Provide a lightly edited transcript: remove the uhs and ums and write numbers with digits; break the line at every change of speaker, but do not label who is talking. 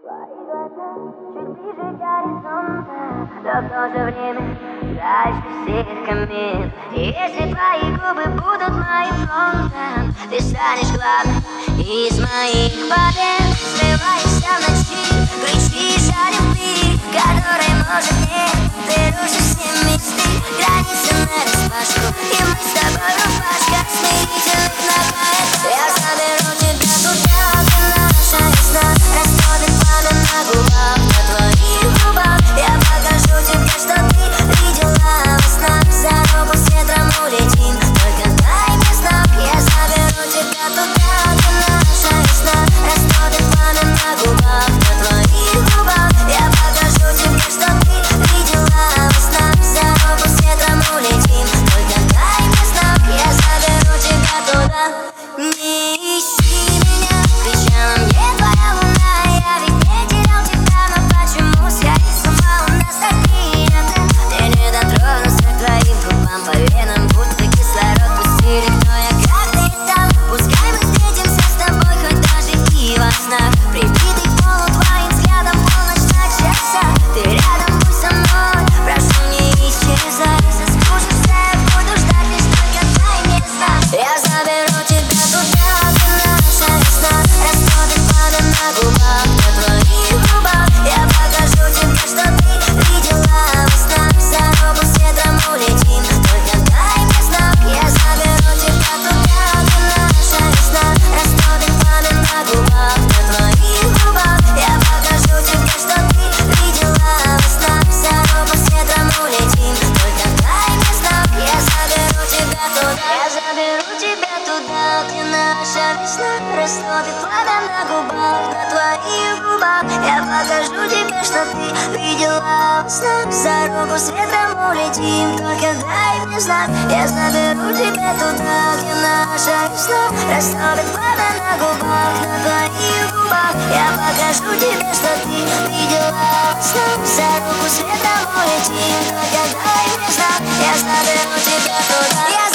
Твои глаза чуть ближе к горизонту, но в то же время дальше всех комет. И если твои губы будут моим фронтом, ты станешь главной из моих побед. Срываешься в ночи, кричишь о любви, которой может нет. Ты рушишь все мечты, границы нараспашку, и мы с тобой рубашка смирительных ногах. Я заберу тебя туда, где наша весна растопит пламя на губах, на твоих губах. Я покажу тебе, что ты видела во снах. За руку с ветром улетим, только дай мне знак. Я заберу тебя туда, где наша весна растопит пламя на губах, на твоих губах. Я покажу тебе, что ты видела во снах. За руку с ветром улетим, только дай мне знак. Я заберу тебя туда. Не ищи меня, кричала мне твоя луна. Я ведь не терял тебя, но почему сходить с ума? У нас такие лета, мне не дотронуться к твоим губам. По венам будто кислород пустили. Кто я, как ты там? Пускай мы встретимся с тобой хоть даже и во снах. Прибитый к полу твоим взглядом, полночь на часах. Ты рядом, будь со мной, прошу, не исчезай. Соскучишься, я буду ждать, лишь только дай мне знак. Я заберу тебя туда, где наша весна растопит пламя на губах, на твоих губах. Я покажу тебе, что ты видела во снах. За руку с ветром улетим, только дай мне знак. Я заберу тебя туда, где наша весна растопит пламя на губах, на твоих губах. Я покажу тебе, что ты видела во снах. За руку с ветром улетим, только дай мне знак. Я заберу тебя туда. Я заберу тебя туда, где наша весна растопит пламя на губах, на твоих губах. Я покажу тебе, что ты видела во снах. За руку с ветром улетим, только дай мне знак. Я заберу тебя туда, где наша весна растопит пламя на губах, на твоих губах. Я покажу тебе, что ты видела во снах. За руку с ветром улетим, только дай мне знак. Я заберу тебя туда.